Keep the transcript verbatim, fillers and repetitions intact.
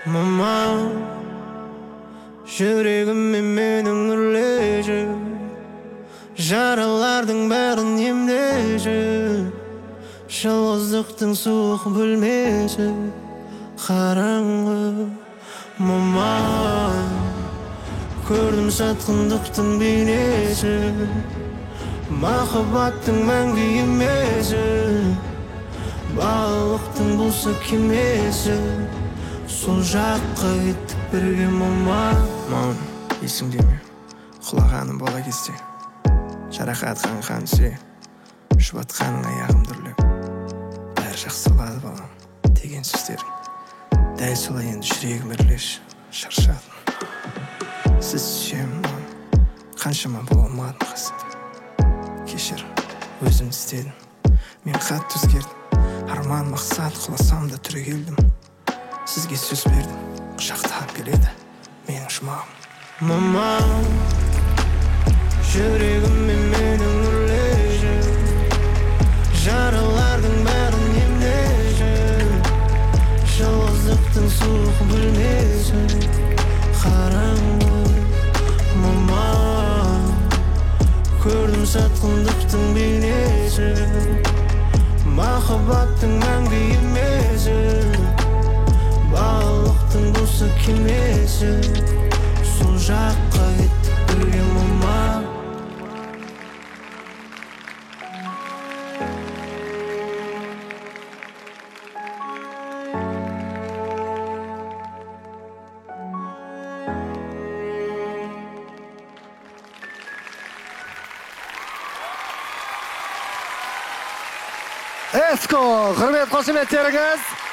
Mama, жүрегіме менің үрлежі, жаралардың бәрін емдеші, жалғыздықтың суық бөлмесі қараңғы. Мама, көрдім сатқындықтың бейнесі, махаббаттың мәңгі емесі, балықтың болса кемесі, сол жаққа кеттік бірге. Мама, маман, есіңде ме? Құлағаным бала кезде, жарақатқан қан түсе, жұбатқаның аяғым дүрлеп, бәрі жақсы болады балам деген сөздерің. Дәл солай енді жүрегім үрлеш, шаршадым. Сіз сүйемін маман, қаншама бола алмадым қасымда. Кешір, өзім істедім, мен қатты өзгердім, арман мақсат құласам да түрегелдім. Сізге сөз бердім, құшақтап келеді менің жұмағым. Мама, жүрегіме менің үрлежі, жаралардың бәрін емдеші, жалғыздықтың суық бөлмесі қараңғы. Мама, көрдім сатқындықтың бейнесі, махаббаттың мәңгі емесі, балықтың болса кемесі, сол жаққа кеттік бірге. Мама, Эско, құрмет қошеметтеріңіз.